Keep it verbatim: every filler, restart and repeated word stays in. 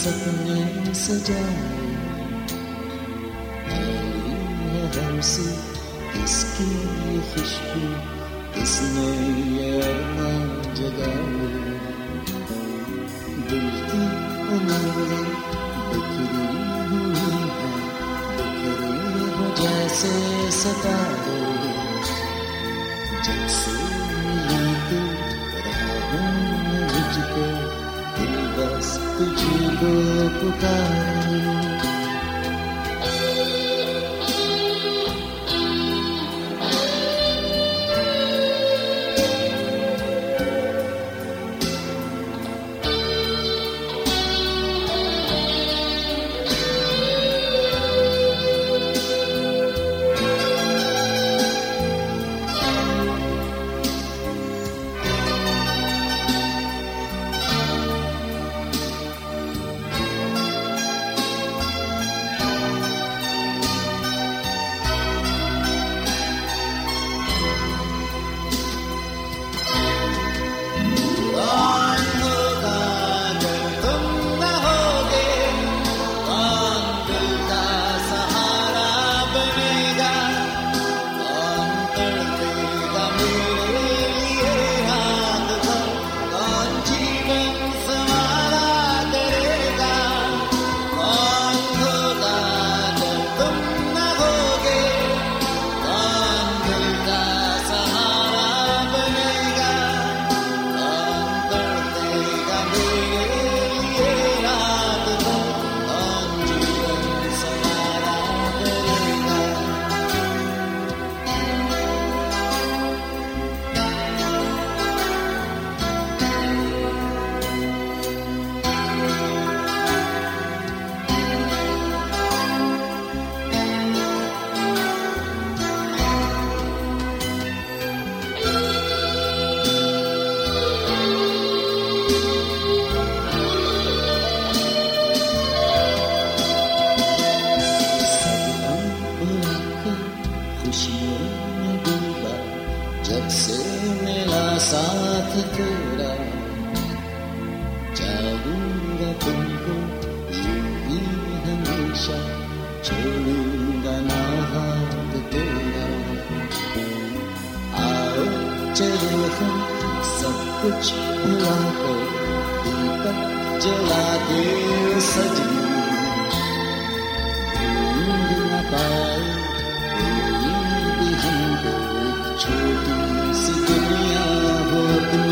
सपने सजाए, आई है हमसे किसकी ये खुशबू, किसने ये अरमान जगाए। दिल की उम्मीदें बिखरी हुई हैं, बिखरे हो जैसे सितारे। जब से मिली तू राहों में मुझको, दिल बस तुझी को पुकारे। जब से मिला साथ तेरा, चाहूंगा तुमको यूं ही हमेशा, छोड़ूंगा ना हाथ तेरा। आओ चलो हम सब कुछ भुला कर, दीपक जला दे सजनी। ढूंढ न पाए कोई भी हमको, छोटी सी दुनिया हो।